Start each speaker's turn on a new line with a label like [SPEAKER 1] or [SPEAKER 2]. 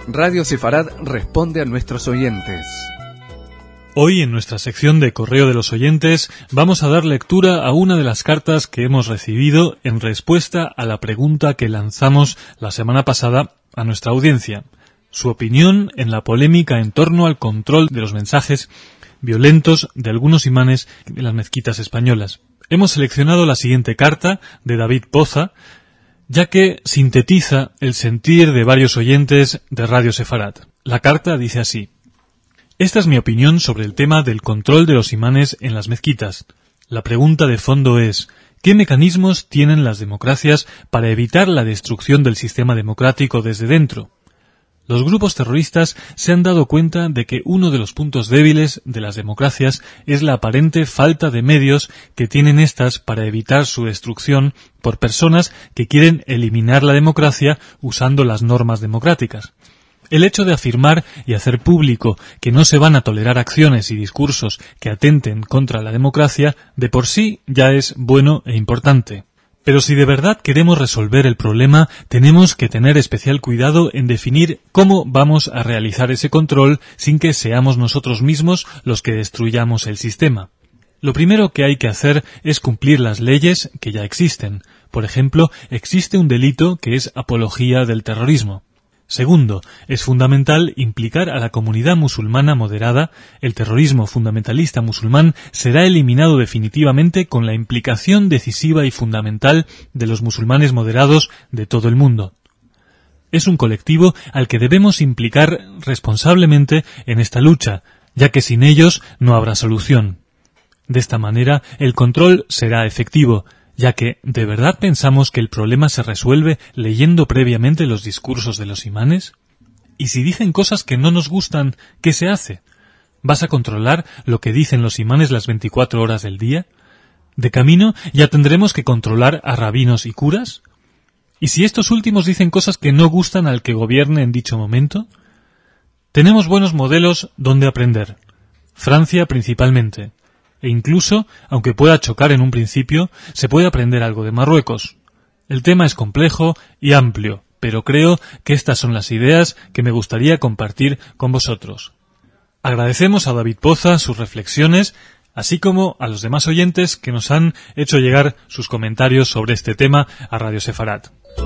[SPEAKER 1] Radio Sefarad responde a nuestros oyentes.
[SPEAKER 2] Hoy, en nuestra sección de Correo de los Oyentes, vamos a dar lectura a una de las cartas que hemos recibido en respuesta a la pregunta que lanzamos la semana pasada a nuestra audiencia. Su opinión en la polémica en torno al control de los mensajes violentos de algunos imanes en las mezquitas españolas. Hemos seleccionado la siguiente carta de David Poza, ya que sintetiza el sentir de varios oyentes de Radio Sefarad. La carta dice así: esta es mi opinión sobre el tema del control de los imanes en las mezquitas. La pregunta de fondo es: ¿qué mecanismos tienen las democracias para evitar la destrucción del sistema democrático desde dentro? Los grupos terroristas se han dado cuenta de que uno de los puntos débiles de las democracias es la aparente falta de medios que tienen éstas para evitar su destrucción por personas que quieren eliminar la democracia usando las normas democráticas. El hecho de afirmar y hacer público que no se van a tolerar acciones y discursos que atenten contra la democracia de por sí ya es bueno e importante. Pero si de verdad queremos resolver el problema, tenemos que tener especial cuidado en definir cómo vamos a realizar ese control sin que seamos nosotros mismos los que destruyamos el sistema. Lo primero que hay que hacer es cumplir las leyes que ya existen. Por ejemplo, existe un delito que es apología del terrorismo. Segundo, es fundamental implicar a la comunidad musulmana moderada. El terrorismo fundamentalista musulmán será eliminado definitivamente con la implicación decisiva y fundamental de los musulmanes moderados de todo el mundo. Es un colectivo al que debemos implicar responsablemente en esta lucha, ya que sin ellos no habrá solución. De esta manera, el control será efectivo, ya que ¿de verdad pensamos que el problema se resuelve leyendo previamente los discursos de los imanes? ¿Y si dicen cosas que no nos gustan, qué se hace? ¿Vas a controlar lo que dicen los imanes las 24 horas del día? ¿De camino ya tendremos que controlar a rabinos y curas? ¿Y si estos últimos dicen cosas que no gustan al que gobierne en dicho momento? Tenemos buenos modelos donde aprender. Francia principalmente. E incluso, aunque pueda chocar en un principio, se puede aprender algo de Marruecos. El tema es complejo y amplio, pero creo que estas son las ideas que me gustaría compartir con vosotros. Agradecemos a David Poza sus reflexiones, así como a los demás oyentes que nos han hecho llegar sus comentarios sobre este tema a Radio Sefarad.